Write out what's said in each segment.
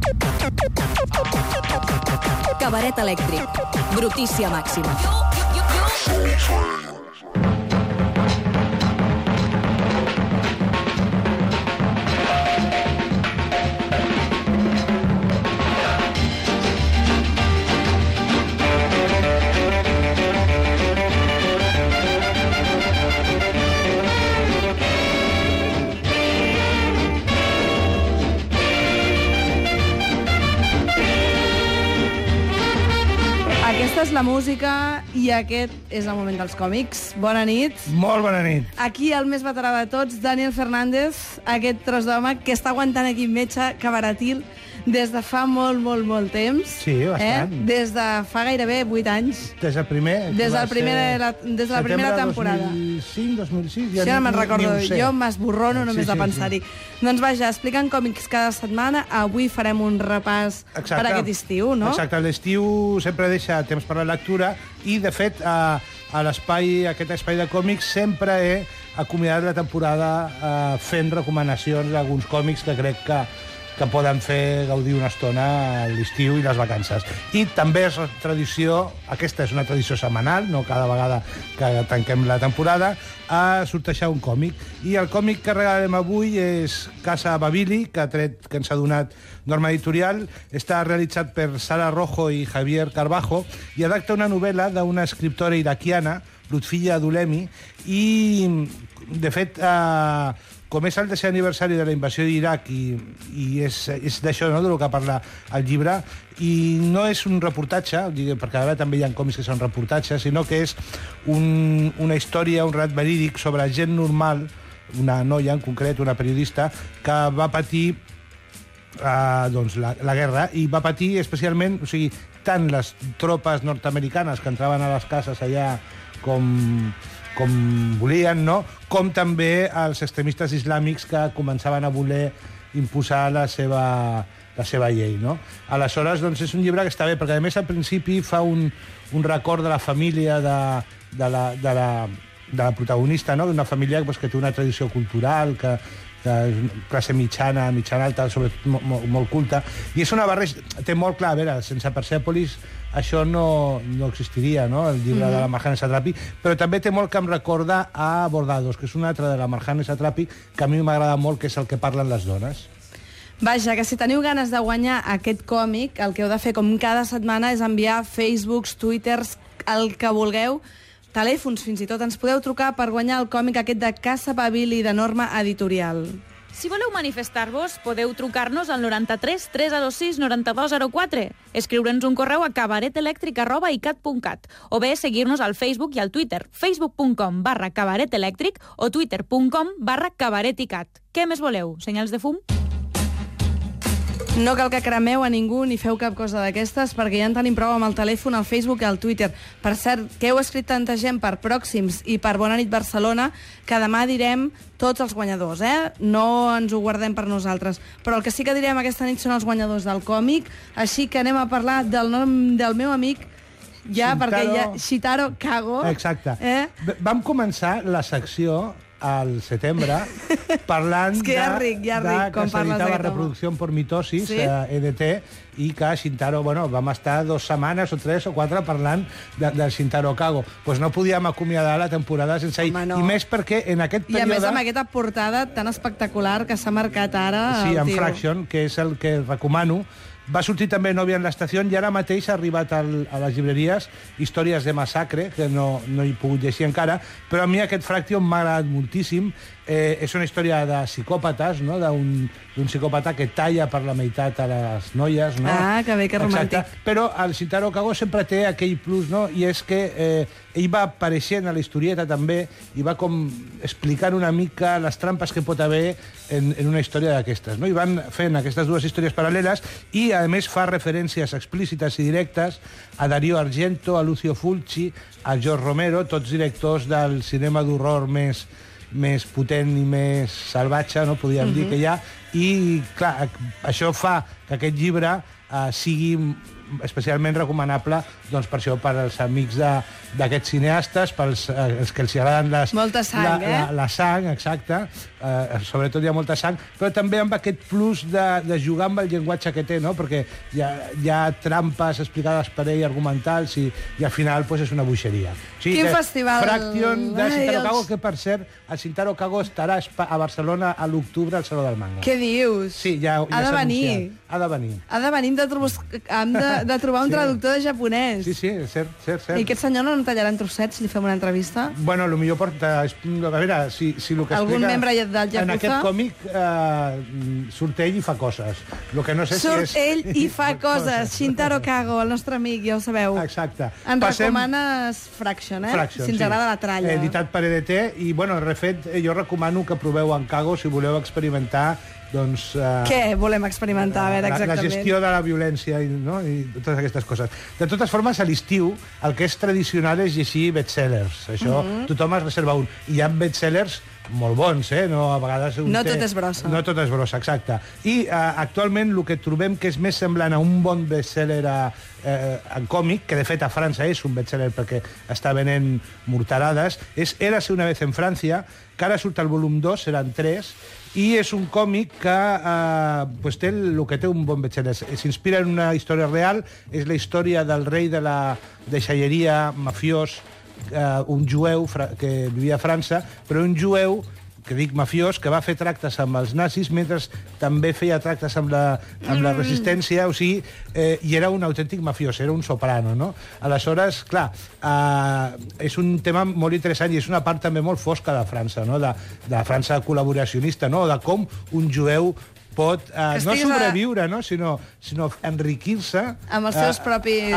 Cabaret elèctric. Brutícia màxima. Aquesta és la música i aquest és el moment dels còmics. Bona nit. Molt bona nit. Aquí el més veterà de tots, Daniel Fernández, aquest tros d'home que està aguantant aquí metge cabaretil des de fa molt temps. Sí, bastant. Des de fa gairebé 8 anys. Des del primer... Des de la primera temporada. 2005, 2006... Ja no me'n recordo, jo m'esborrono només de pensar-hi. Doncs vaja, explicant còmics cada setmana, avui farem un repàs per aquest estiu, no? Exacte, l'estiu sempre deixa temps per la lectura i, de fet, a aquest espai de còmics sempre he acomiadat la temporada fent recomanacions d'alguns còmics que crec que poden fer gaudir una estona a l'estiu i les vacances. I també és tradició, aquesta és una tradició setmanal, no cada vegada que tanquem la temporada, a sortejar un còmic. I el còmic que regalarem avui és Casa Babili, que ens ha donat Norma Editorial. Està realitzat per Sara Rojo i Javier Carbajo i adapta una novel·la d'una escriptora iraquiana, Lutfiya Dulemi, i, de fet, com és el 10è aniversari de la invasió d'Iraq i és d'això, no?, del que parla el llibre, i no és un reportatge, perquè ara també hi ha còmics que són reportatges, sinó que és una història, un relat verídic sobre gent normal, una noia en concret, una periodista, que va patir la guerra, i va patir especialment, o sigui, tant les tropes nord-americanes que entraven a les cases allà com volien, no?, com també els extremistes islàmics que començaven a voler imposar la seva llei, no? Aleshores, doncs, és un llibre que està bé, perquè a més al principi fa un record de la família de la protagonista, no?, d'una família que té una tradició cultural, que és classe mitjana alta, sobretot molt culta, i és una barreja, té molt clar, a veure, sense Persèpolis això no existiria, no?, el llibre de la Marjane Satrapi, però també té molt que em recorda a Bordados, que és una altra de la Marjane Satrapi, que a mi m'agrada molt, que és el que parlen les dones. Vaja, que si teniu ganes de guanyar aquest còmic, el que heu de fer com cada setmana és enviar Facebooks, Twitters, el que vulgueu, telèfons fins i tot. Ens podeu trucar per guanyar el còmic aquest de Casa Babili de Norma Editorial. Si voleu manifestar-vos, podeu trucar-nos al 93 306 9204, escriure'ns un correu a cabaretelectric@icat.cat o bé seguir-nos al Facebook i al Twitter, facebook.com/cabaretelectric o twitter.com/cabareticat. Què més voleu? Senyals de fum? No cal que cremeu a ningú ni feu cap cosa d'aquestes, perquè ja en tenim prou amb el telèfon, el Facebook i el Twitter. Per cert, que heu escrit tanta gent per Pròxims i per Bona nit Barcelona, que demà direm tots els guanyadors, No ens ho guardem per nosaltres. Però el que sí que direm aquesta nit són els guanyadors del còmic, així que anem a parlar del nom del meu amic, Shintaro Kago. Exacte. Vam començar la secció al setembre, parlant que ric, que s'editava Reproducció por mitosis, EDT, i que Shintaro, vam estar 2 setmanes o 3 o 4 parlant de Shintaro Kago. Doncs no podíem acomiadar la temporada sense ell. I més perquè en aquest període... I a més amb aquesta portada tan espectacular que s'ha marcat ara... Sí, en Fraction, que és el que recomano. Va sortir també Novia en l'estació i ara mateix ha arribat a les llibreries Històries de massacre, que no he pogut llegir encara, però a mi aquest Fraction m'ha agradat moltíssim. És una història de psicòpates, no?, d'un psicòpata que talla per la meitat a les noies, no? Ah, que bé, que romàntic. Però el Shintaro Kago sempre té aquell plus, no?, i és que ell va apareixent a la historieta també i va com explicant una mica les trampes que pot haver en una història d'aquestes, no? I van fent aquestes dues històries paral·leles i, a més, fa referències explícites i directes a Dario Argento, a Lucio Fulci, a George Romero, tots directors del cinema d'horror més potent i més salvatge, no podríem dir que hi ha, i clar, això fa que aquest llibre sigui especialment recomanable doncs, per això, per als amics d'aquests cineastes, pels que els agraden molta sang, la sang, exacte, sobretot hi ha molta sang, però també amb aquest plus de jugar amb el llenguatge que té, no? Perquè hi ha trampes explicades per ell, argumentals, i al final pues, és una boixeria. O sigui, quin festival? Fraction de Shintaro Kago, que per cert, el Shintaro Kago estarà a Barcelona a l'octubre al Saló del Manga. Què dius? Sí, ja ha de venir. Ha de venir. Ha de venir, hem de trobar un traductor de japonès. Sí, cert. I aquest senyor no en tallarà en trossets si li fem una entrevista? Bueno, potser porta... A veure, si el que algun explica... membre del Yakuza? En aquest còmic surt ell i fa coses. Lo que no sé surt ell i fa coses. Shintaro Kago, el nostre amic, ja ho sabeu. Exacte. Recomanes Fraction, Fraction, si ens agrada la tralla. Editat per EDT, i, bueno, refet, jo recomano que proveu en Kago si voleu experimentar doncs... Què volem experimentar? A veure, exactament. La gestió de la violència i totes aquestes coses. De totes formes, a l'estiu, el que és tradicional és llegir bestsellers. Això tothom es reserva un. I hi ha bestsellers molt bons, no? A vegades... No tot és brossa. No tot és brossa, exacte. I actualment el que trobem que és més semblant a un bon bestseller en còmic, que de fet a França és un bestseller perquè està venent morterades, és Érase una vez en Francia, que ara surt el volum 2, seran 3, i és un còmic que té el que té un bon bestseller. S'inspira en una història real, és la història del rei de la deixalleria mafiós, un jueu que vivia a França, però un jueu que dic mafiós, que va fer tractes amb els nazis mentre també feia tractes amb la resistència, o sigui, i era un autèntic mafiós, era un soprano, no? Aleshores, clar, és un tema molt interessant i és una part també molt fosca de França, no? De França col·laboracionista, no? De com un jueu pot no sobreviure, no? sinó enriquir-se amb els seus propis...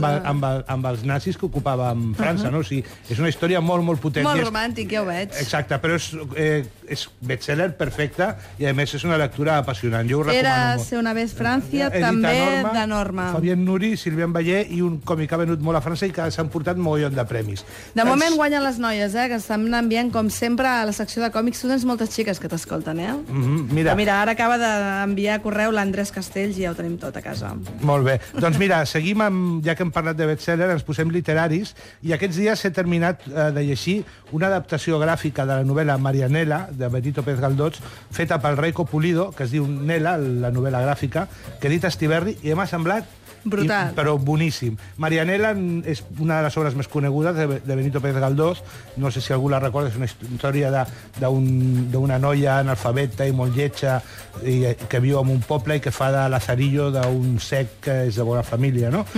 amb els nazis que ocupaven França. No? O sigui, és una història molt, molt potent. Molt romàntic, ja ho veig. Exacte, però és bestseller perfecte i, a més, és una lectura apassionant. Jo ho recomano molt. Érase una vez Francia, també de Norma. Fabián Nuri, Sylvain Ballé, i un còmic que ha venut molt a França i que s'han portat mogollon de premis. De moment guanyen les noies, que estan enviant, com sempre, a la secció de còmics. Tu tens moltes xiques que t'escolten, Mira, ara acaba d'enviar correu l'Andrés Castells i ja ho tenim tot a casa. Molt bé. Doncs mira, seguim amb, ja que hem parlat de bestseller, ens posem literaris, i aquests dies he terminat de llegir una adaptació gràfica de la novel·la Marianela, de Benito Pérez Galdós, feta pel Reiko Pulido, que es diu Nela, la novel·la gràfica, que edita Estiberri, i m'ha semblat brutal. Però boníssim. Marianela és una de les obres més conegudes de Benito Pérez Galdós. No sé si algú la recorda, és una història d'una noia analfabeta i molt lletja que viu en un poble i que fa de lazarillo d'un cec que és de bona família, no?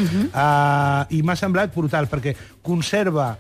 I m'ha semblat brutal, perquè conserva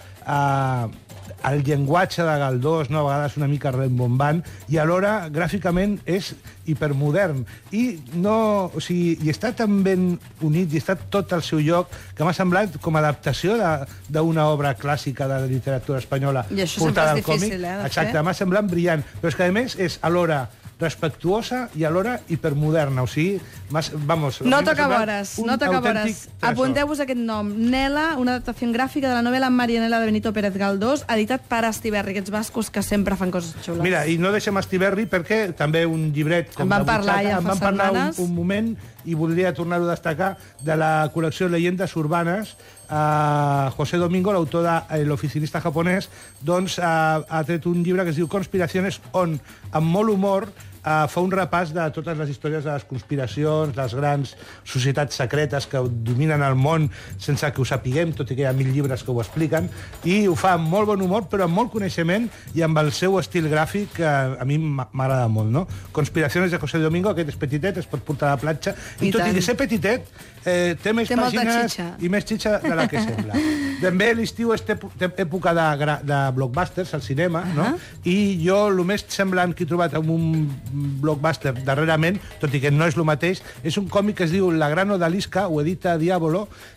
el llenguatge de Galdós, a vegades una mica rembombant, i alhora gràficament és hipermodern. I està tan ben unit i està tot al seu lloc que m'ha semblat com a adaptació d'una obra clàssica de la literatura espanyola. I això sempre és difícil, de fer. Exacte, m'ha semblat brillant. Però és que, a més, és alhora respectuosa i alhora hipermoderna. O sigui, no toca vores. Apunteu-vos aquest nom. Nela, una adaptació gràfica de la novel·la Marianela de Benito Pérez Galdós, editat per Estiberri, aquests bascos que sempre fan coses xules. Mira, i no deixem Estiberri perquè també un llibret... En van parlar ja fa setmanes. En van parlar un moment i voldria tornar-ho a destacar, de la col·lecció Leyendas Urbanes. José Domingo, l'autor de L'oficinista japonès, doncs ha tret un llibre que es diu Conspiraciones, on, amb molt humor, fa un repàs de totes les històries de les conspiracions, les grans societats secretes que dominen el món sense que ho sapiguem, tot i que hi ha 1000 llibres que ho expliquen, i ho fa amb molt bon humor, però amb molt coneixement i amb el seu estil gràfic que a mi m'agrada molt, no? Conspiraciones de José Domingo, aquest és petitet, es pot portar a la platja, i tot i que ser petitet, té més pàgines i més xitxa de la que sembla. També l'estiu és època de blockbusters al cinema, no? I jo el més semblant que he trobat amb un blockbuster darrerament, tot i que no és el mateix, és un còmic que es diu La gran odalisca, ho edita Diàbolo,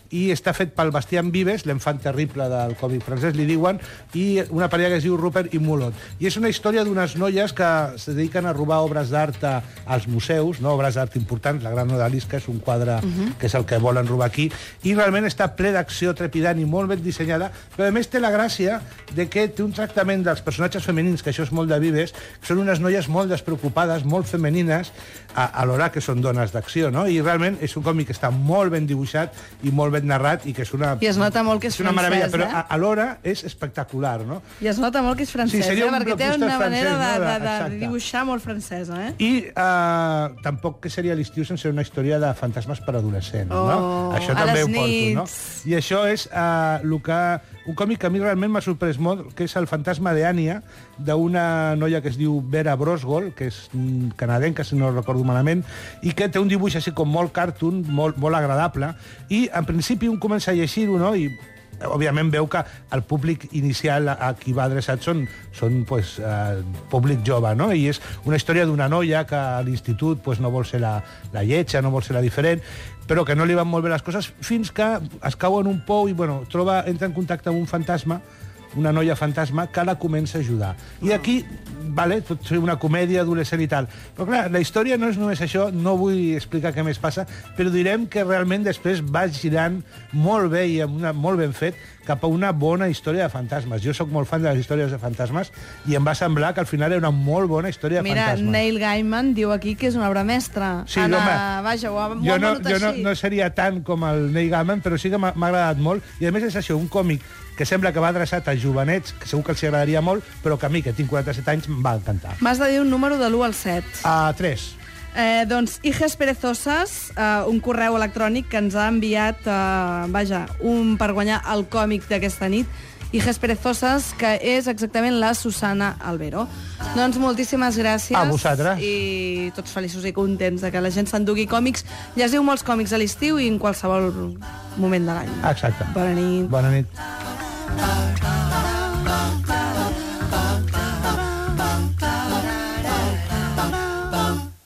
i està fet pel Bastien Vives, l'enfant terrible del còmic francès, li diuen, i una parella que es diu Rupert i Mulot. I és una història d'unes noies que se dediquen a robar obres d'art als museus, no? Obres d'art importants, la Gran Odalisca és un quadre que és el que volen robar aquí, i realment està ple d'acció trepidant i molt ben dissenyada, però a més té la gràcia de que té un tractament dels personatges femenins, que això és molt de Vives, que són unes noies molt despreocupades, molt femenines, alhora que són dones d'acció, no? I realment és un còmic que està molt ben dibuixat i molt ben narrat i que és una... I es nota molt que és una meravella, francès, però alhora és espectacular, no? I es nota molt que és francès, seria un perquè té una blockbuster manera francès, de dibuixar molt francesa, I tampoc que seria l'estiu sense una història de fantasmes per adolescents, no? Això també ho porto, no? I això és un còmic que a mi realment m'ha sorprès molt, que és El fantasma d'Ània, d'una noia que es diu Vera Brosgol, que és canadenca, si no recordo malament, i que té un dibuix així com molt cartoon, molt agradable, i en principi un comença a llegir-ho, no?, i òbviament veu que el públic inicial a qui va adreçat són públic jove, no? I és una història d'una noia que a l'institut no vol ser la lletja, no vol ser la diferent, però que no li van molt bé les coses, fins que es cau en un pou i entra en contacte amb un fantasma, una noia fantasma, que la comença a ajudar. I aquí, pot ser una comèdia adolescent i tal. Però clar, la història no és només això, no vull explicar què més passa, però direm que realment després va girant molt bé i molt ben fet cap a una bona història de fantasmes. Jo sóc molt fan de les històries de fantasmes i em va semblar que al final era una molt bona història de fantasmes. Mira, Neil Gaiman diu aquí que és una obra mestra. Sí, home, vaja, ho ha jo no seria tant com el Neil Gaiman, però sí que m'ha agradat molt. I a més és això, un còmic que sembla que va adreçat a jovenets, que segur que els agradaria molt, però que a mi, que tinc 47 anys, em va encantar. M'has de dir un número de l'1 al 7. 3. Doncs Hijes Perezosas, un correu electrònic que ens ha enviat, per guanyar el còmic d'aquesta nit, Hijes Perezosas, que és exactament la Susana Albero. Doncs moltíssimes gràcies. A vosaltres. I tots feliços i contents de que la gent s'endugui còmics. Llegiu molts còmics a l'estiu i en qualsevol moment de l'any. Exacte. Bona nit. Bona nit.